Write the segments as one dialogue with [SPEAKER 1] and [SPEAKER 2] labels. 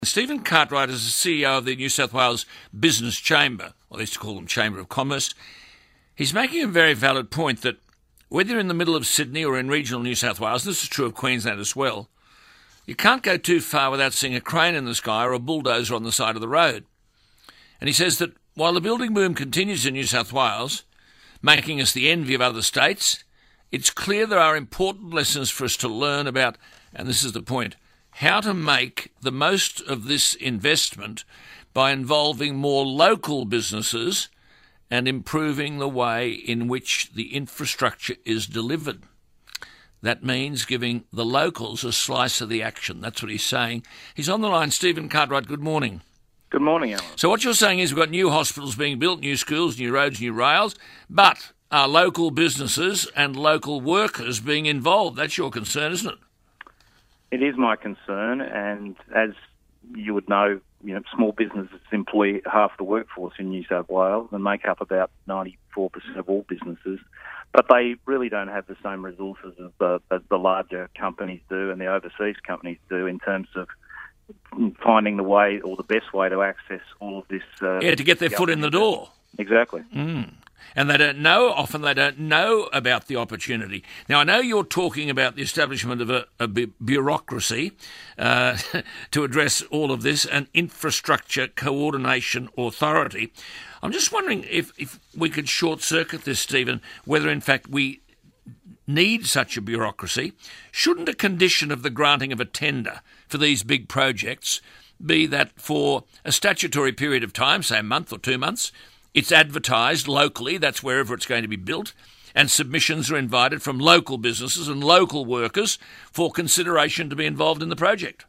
[SPEAKER 1] Stephen Cartwright is the CEO of the New South Wales Business Chamber, or they used to call them Chamber of Commerce. He's making a very valid point that whether you're in the middle of Sydney or in regional New South Wales, this is true of Queensland as well, you can't go too far without seeing a crane in the sky or a bulldozer on the side of the road. And he says that while the building boom continues in New South Wales, making us the envy of other states, it's clear there are important lessons for us to learn about, and this is the point, how to make the most of this investment by involving more local businesses and improving the way in which the infrastructure is delivered. That means giving the locals a slice of the action. That's what he's saying. He's on the line. Stephen Cartwright, good morning.
[SPEAKER 2] Good morning, Alan.
[SPEAKER 1] So what you're saying is we've got new hospitals being built, new schools, new roads, new rails, but are local businesses and local workers being involved? That's your concern, isn't it?
[SPEAKER 2] It is my concern, and as you would know, small businesses employ half the workforce in New South Wales and make up about 94% of all businesses, but they really don't have the same resources as the larger companies do and the overseas companies do in terms of finding the way or the best way to access all of this.
[SPEAKER 1] To get their foot in the door.
[SPEAKER 2] Exactly.
[SPEAKER 1] And often they don't know about the opportunity. Now, I know you're talking about the establishment of a bureaucracy to address all of this, an infrastructure coordination authority. I'm just wondering if we could short-circuit this, Stephen, whether in fact we need such a bureaucracy. Shouldn't a condition of the granting of a tender for these big projects be that for a statutory period of time, say a month or 2 months, it's advertised locally, that's wherever it's going to be built, and submissions are invited from local businesses and local workers for consideration to be involved in the project?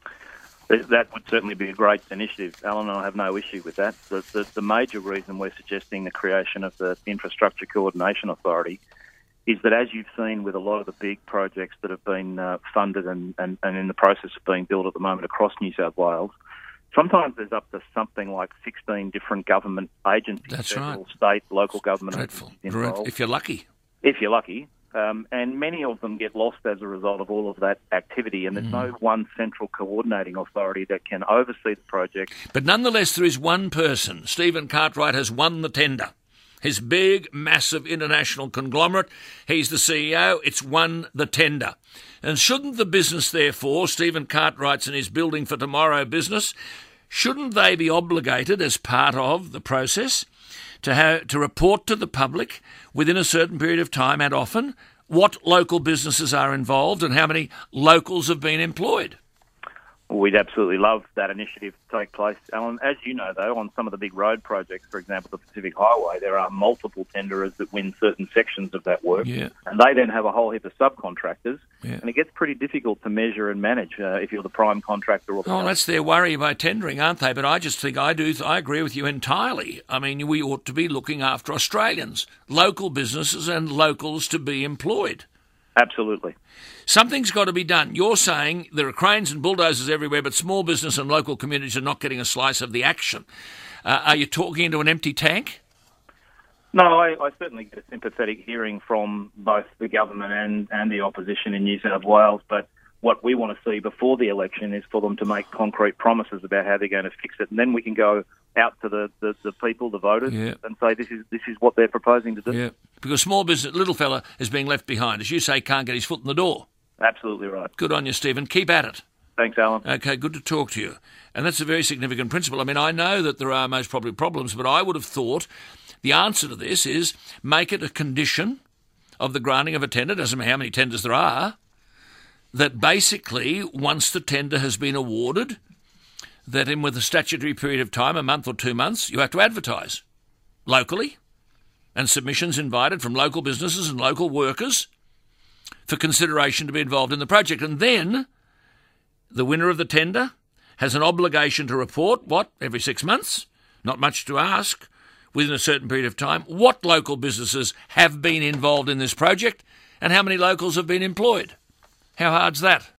[SPEAKER 2] That would certainly be a great initiative, Alan, and I have no issue with that. The major reason we're suggesting the creation of the Infrastructure Coordination Authority is that, as you've seen with a lot of the big projects that have been funded and in the process of being built at the moment across New South Wales, sometimes there's up to something like 16 different government agencies,
[SPEAKER 1] That's
[SPEAKER 2] federal,
[SPEAKER 1] right.
[SPEAKER 2] state, local government
[SPEAKER 1] Dreadful.
[SPEAKER 2] involved.
[SPEAKER 1] If you're lucky.
[SPEAKER 2] If you're lucky. And many of them get lost as a result of all of that activity, and there's no one central coordinating authority that can oversee the project.
[SPEAKER 1] But nonetheless, there is one person. Stephen Cartwright has won the tender. His big, massive international conglomerate, he's the CEO, it's won the tender. And shouldn't the business, therefore, Stephen Cartwright's and his Building for Tomorrow business, shouldn't they be obligated as part of the process to report to the public within a certain period of time and often what local businesses are involved and how many locals have been employed?
[SPEAKER 2] We'd absolutely love that initiative to take place, Alan. As you know, though, on some of the big road projects, for example, the Pacific Highway, there are multiple tenderers that win certain sections of that work, and they then have a whole heap of subcontractors, and it gets pretty difficult to measure and manage if you're the prime contractor.
[SPEAKER 1] That's their worry by tendering, aren't they? But I just think I agree with you entirely. I mean, we ought to be looking after Australians, local businesses and locals to be employed.
[SPEAKER 2] Absolutely.
[SPEAKER 1] Something's got to be done. You're saying there are cranes and bulldozers everywhere, but small business and local communities are not getting a slice of the action. Are you talking into an empty tank?
[SPEAKER 2] No, I certainly get a sympathetic hearing from both the government and the opposition in New South Wales, but what we want to see before the election is for them to make concrete promises about how they're going to fix it, and then we can go out to the people, the voters, and say this is what they're proposing to do.
[SPEAKER 1] Yeah, because small business, little fella, is being left behind. As you say, can't get his foot in the door.
[SPEAKER 2] Absolutely right.
[SPEAKER 1] Good on you, Stephen. Keep at it.
[SPEAKER 2] Thanks, Alan.
[SPEAKER 1] Okay, good to talk to you. And that's a very significant principle. I mean, I know that there are most probably problems, but I would have thought the answer to this is make it a condition of the granting of a tender, doesn't matter how many tenders there are, that basically once the tender has been awarded, that in with a statutory period of time, a month or 2 months, you have to advertise locally and submissions invited from local businesses and local workers for consideration to be involved in the project. And then the winner of the tender has an obligation to report, every 6 months, not much to ask, within a certain period of time, what local businesses have been involved in this project and how many locals have been employed. How hard's that?